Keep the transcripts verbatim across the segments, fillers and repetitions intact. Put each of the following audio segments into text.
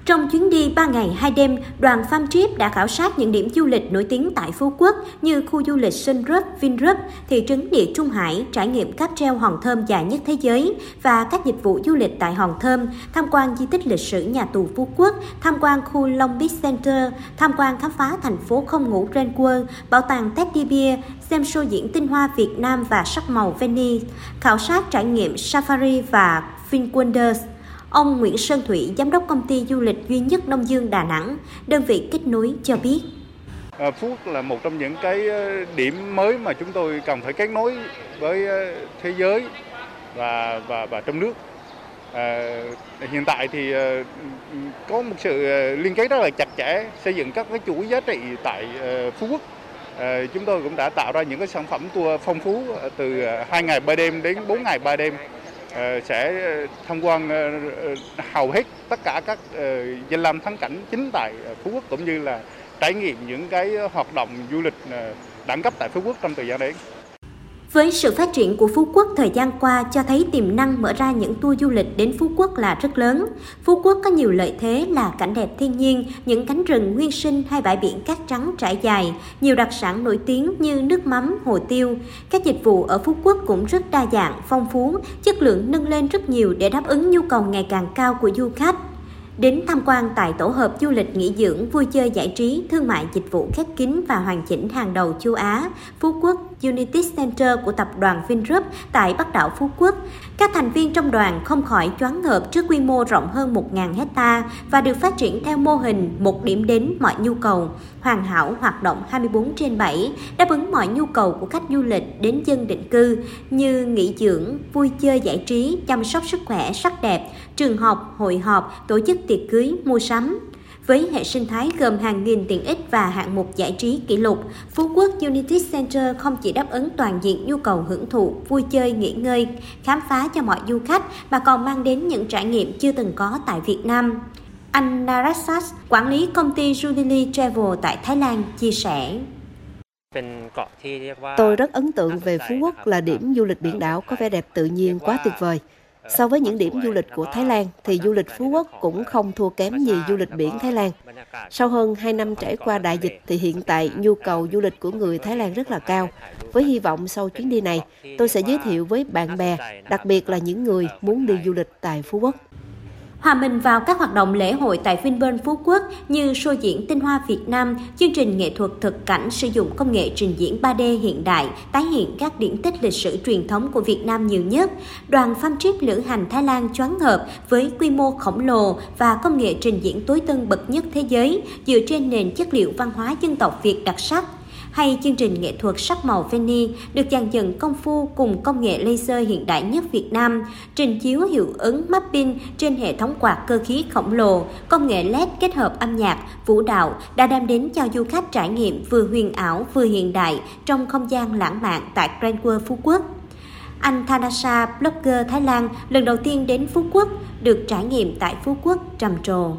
Trong chuyến đi ba ngày hai đêm, đoàn Farm Trip đã khảo sát những điểm du lịch nổi tiếng tại Phú Quốc như khu du lịch Sun Group, Vingroup, thị trấn Địa Trung Hải, trải nghiệm cáp treo hòn thơm dài nhất thế giới và các dịch vụ du lịch tại hòn thơm, tham quan di tích lịch sử nhà tù Phú Quốc, tham quan khu Long Beach Center, tham quan khám phá thành phố không ngủ Grand World, bảo tàng Teddy Bear, xem show diễn tinh hoa Việt Nam và sắc màu Venice, khảo sát trải nghiệm Safari và VinWonders. Ông Nguyễn Sơn Thủy, giám đốc công ty du lịch duy nhất Đông Dương Đà Nẵng, đơn vị kết nối cho biết. Phú Quốc là một trong những cái điểm mới mà chúng tôi cần phải kết nối với thế giới và và và trong nước. À, hiện tại thì có một sự liên kết rất là chặt chẽ xây dựng các cái chuỗi giá trị tại Phú Quốc. À, chúng tôi cũng đã tạo ra những cái sản phẩm tour phong phú từ hai ngày ba đêm đến bốn ngày ba đêm. Uh, sẽ tham quan uh, hầu hết tất cả các uh, danh lam thắng cảnh chính tại uh, Phú Quốc, cũng như là trải nghiệm những cái hoạt động du lịch uh, đẳng cấp tại Phú Quốc trong thời gian đến. Với sự phát triển của Phú Quốc thời gian qua cho thấy tiềm năng mở ra những tour du lịch đến Phú Quốc là rất lớn. Phú Quốc có nhiều lợi thế là cảnh đẹp thiên nhiên, những cánh rừng nguyên sinh hay bãi biển cát trắng trải dài, nhiều đặc sản nổi tiếng như nước mắm, hồ tiêu. Các dịch vụ ở Phú Quốc cũng rất đa dạng, phong phú, chất lượng nâng lên rất nhiều để đáp ứng nhu cầu ngày càng cao của du khách. Đến tham quan tại tổ hợp du lịch nghỉ dưỡng, vui chơi giải trí, thương mại dịch vụ khép kín và hoàn chỉnh hàng đầu châu Á, Phú Quốc Unity Center của tập đoàn Vingroup tại Bắc đảo Phú Quốc. Các thành viên trong đoàn không khỏi choáng ngợp trước quy mô rộng hơn một nghìn hectare và được phát triển theo mô hình một điểm đến mọi nhu cầu, hoàn hảo hoạt động hai mươi bốn trên bảy, đáp ứng mọi nhu cầu của khách du lịch đến dân định cư như nghỉ dưỡng, vui chơi giải trí, chăm sóc sức khỏe, sắc đẹp, trường học, hội họp, tổ chức tiệc cưới, mua sắm. Với hệ sinh thái gồm hàng nghìn tiện ích và hạng mục giải trí kỷ lục, Phú Quốc Unity Center không chỉ đáp ứng toàn diện nhu cầu hưởng thụ, vui chơi, nghỉ ngơi, khám phá cho mọi du khách mà còn mang đến những trải nghiệm chưa từng có tại Việt Nam. Anh Narasat, quản lý công ty Jubilee Travel tại Thái Lan, chia sẻ. Tôi rất ấn tượng về Phú Quốc là điểm du lịch biển đảo có vẻ đẹp tự nhiên quá tuyệt vời. So với những điểm du lịch của Thái Lan thì du lịch Phú Quốc cũng không thua kém gì du lịch biển Thái Lan. Sau hơn hai năm trải qua đại dịch thì hiện tại nhu cầu du lịch của người Thái Lan rất là cao. Với hy vọng sau chuyến đi này, tôi sẽ giới thiệu với bạn bè, đặc biệt là những người muốn đi du lịch tại Phú Quốc. Hòa mình vào các hoạt động lễ hội tại Vinpearl Phú Quốc như show diễn tinh hoa Việt Nam, chương trình nghệ thuật thực cảnh sử dụng công nghệ trình diễn ba D hiện đại, tái hiện các điển tích lịch sử truyền thống của Việt Nam nhiều nhất. Đoàn Farm Trip lữ hành Thái Lan choáng ngợp với quy mô khổng lồ và công nghệ trình diễn tối tân bậc nhất thế giới dựa trên nền chất liệu văn hóa dân tộc Việt đặc sắc. Hay chương trình nghệ thuật sắc màu Venice được dàn dựng công phu cùng công nghệ laser hiện đại nhất Việt Nam, trình chiếu hiệu ứng mapping trên hệ thống quạt cơ khí khổng lồ, công nghệ led kết hợp âm nhạc, vũ đạo đã đem đến cho du khách trải nghiệm vừa huyền ảo vừa hiện đại trong không gian lãng mạn tại Grand World Phú Quốc. Anh Thanasa, blogger Thái Lan, lần đầu tiên đến Phú Quốc, được trải nghiệm tại Phú Quốc trầm trồ.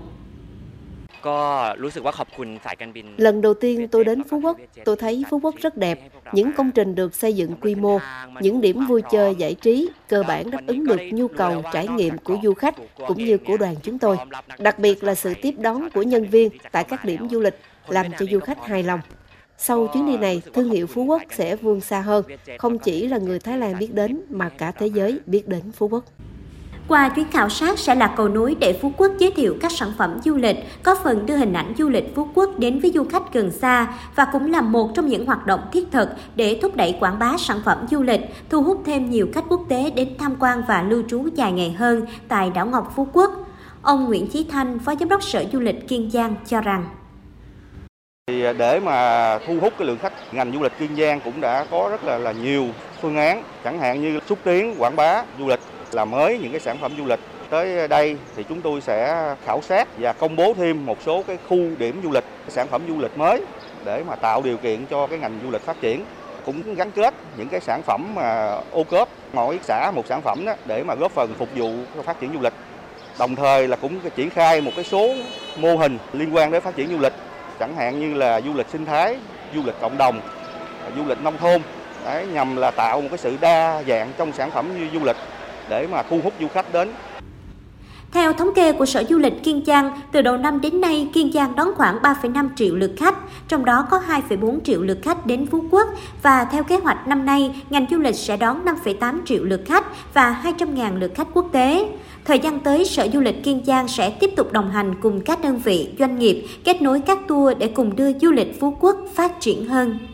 Lần đầu tiên tôi đến Phú Quốc, tôi thấy Phú Quốc rất đẹp. Những công trình được xây dựng quy mô, những điểm vui chơi giải trí cơ bản đáp ứng được nhu cầu trải nghiệm của du khách cũng như của đoàn chúng tôi. Đặc biệt là sự tiếp đón của nhân viên tại các điểm du lịch làm cho du khách hài lòng. Sau chuyến đi này, thương hiệu Phú Quốc sẽ vươn xa hơn, không chỉ là người Thái Lan biết đến mà cả thế giới biết đến Phú Quốc. Qua chuyến khảo sát sẽ là cầu nối để Phú Quốc giới thiệu các sản phẩm du lịch, có phần đưa hình ảnh du lịch Phú Quốc đến với du khách gần xa và cũng là một trong những hoạt động thiết thực để thúc đẩy quảng bá sản phẩm du lịch, thu hút thêm nhiều khách quốc tế đến tham quan và lưu trú dài ngày hơn tại đảo ngọc Phú Quốc. Ông Nguyễn Chí Thanh, Phó Giám đốc Sở Du lịch Kiên Giang cho rằng Thì để mà thu hút cái lượng khách, ngành du lịch Kiên Giang cũng đã có rất là, là nhiều phương án, chẳng hạn như xúc tiến quảng bá du lịch, làm mới những cái sản phẩm du lịch. Tới đây thì chúng tôi sẽ khảo sát và công bố thêm một số cái khu điểm du lịch, sản phẩm du lịch mới để mà tạo điều kiện cho cái ngành du lịch phát triển. Cũng gắn kết những cái sản phẩm mà ô cốp, mỗi xã một sản phẩm đó, để mà góp phần phục vụ cho phát triển du lịch. Đồng thời là cũng triển khai một cái số mô hình liên quan đến phát triển du lịch, chẳng hạn như là du lịch sinh thái, du lịch cộng đồng, du lịch nông thôn, đấy, nhằm là tạo một cái sự đa dạng trong sản phẩm du lịch để mà thu hút du khách đến. Theo thống kê của Sở Du lịch Kiên Giang, từ đầu năm đến nay, Kiên Giang đón khoảng ba phẩy năm triệu lượt khách, trong đó có hai phẩy bốn triệu lượt khách đến Phú Quốc và theo kế hoạch năm nay, ngành du lịch sẽ đón năm phẩy tám triệu lượt khách và hai trăm nghìn lượt khách quốc tế. Thời gian tới, Sở Du lịch Kiên Giang sẽ tiếp tục đồng hành cùng các đơn vị, doanh nghiệp, kết nối các tour để cùng đưa du lịch Phú Quốc phát triển hơn.